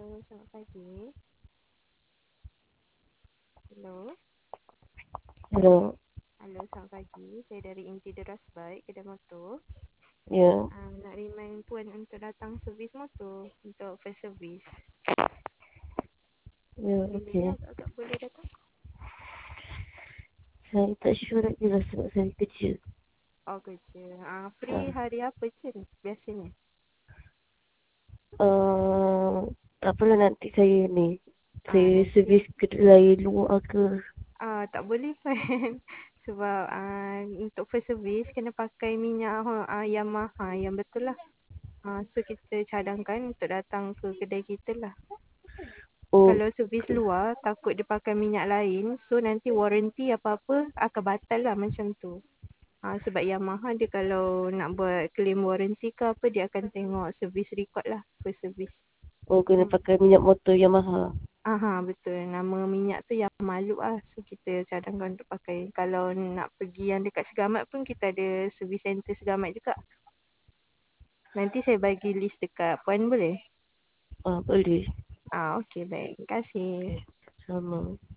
Halo, selamat pagi. Hello. Hello. Halo, selamat pagi. Saya dari Inti Deras Bike, Kedai Motor. Ya, Nak remind Puan untuk datang servis motor untuk first service. ya, Bila okey. dia agak-agak boleh datang? Saya tak sure lagi lah sebab saya kerja. Oh, kerja. Free Ah, hari apa je biasanya? tak apalah nanti saya ni. Saya Nanti. servis kedai luar ke. Tak boleh kan. Sebab untuk first service kena pakai minyak Yamaha yang betul lah. So kita cadangkan untuk datang ke kedai kita lah. Oh, Kalau servis luar takut dia pakai minyak lain, so nanti warranty apa-apa akan batal lah macam tu. Sebab Yamaha dia kalau nak buat claim warranty ke apa, dia akan tengok servis record lah, first service. kena pakai minyak motor Yamaha. Betul. Nama minyak tu yang Maluk lah. So kita cadangkan untuk pakai. Kalau nak pergi yang dekat Segamat pun kita ada service center Segamat juga. Nanti saya bagi list dekat Puan boleh? Boleh. Okey baik. Terima kasih. Okey, sama.